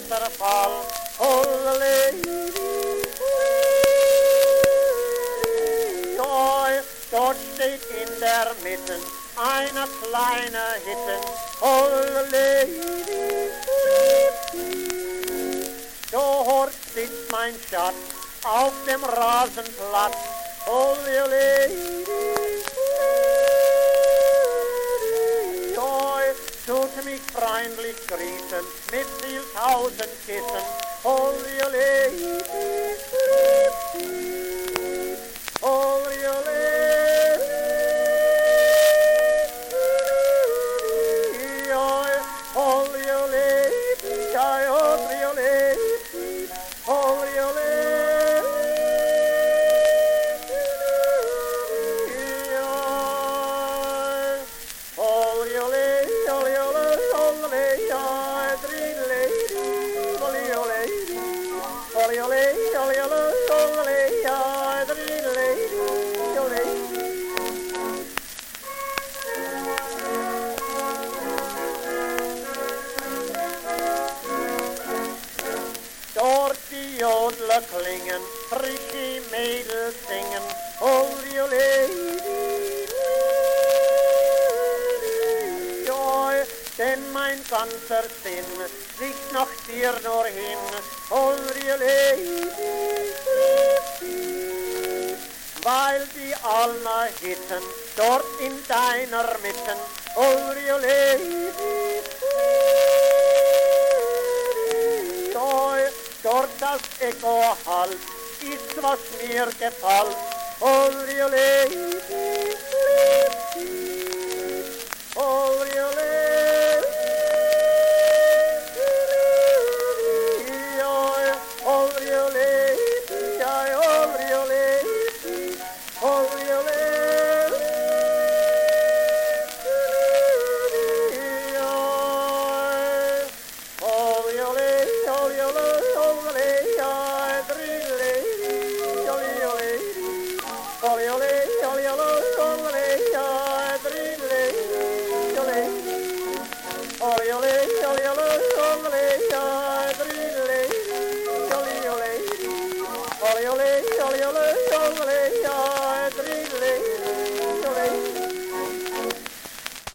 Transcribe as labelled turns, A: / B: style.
A: Wasserfall. Dort steht in der Mitte eine kleine Hütte. Dort sitzt mein Schatz auf dem Rasenplatz. Tut mich freundlich grüßen mit viel tausend Kissen. Dort die Jodler klingen, frische Mädels singen, denn mein ganzer Sinn liegt nach dir nur hin, weil die Alma Hitten dort in deiner Mitten, dort das Echo halt, ist was mir gefällt, Oriole.